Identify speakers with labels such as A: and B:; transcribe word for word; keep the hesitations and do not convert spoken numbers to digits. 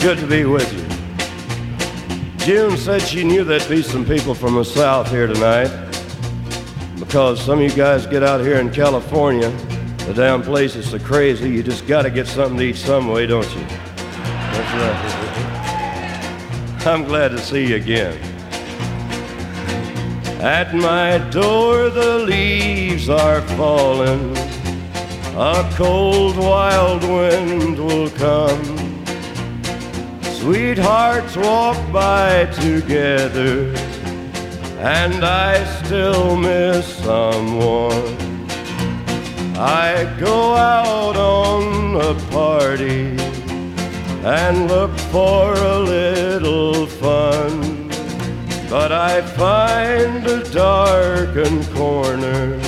A: good to be with you. June said she knew there'd be some people from the South here tonight because some of you guys get out here in California, the damn place is so crazy, you just got to get something to eat some way, don't you? That's right. I'm glad to see you again. At my door the leaves are falling, a cold wild wind will come. Sweethearts walk by together, and I still miss someone. I go out on a party and look for a little fun, but I find a darkened corner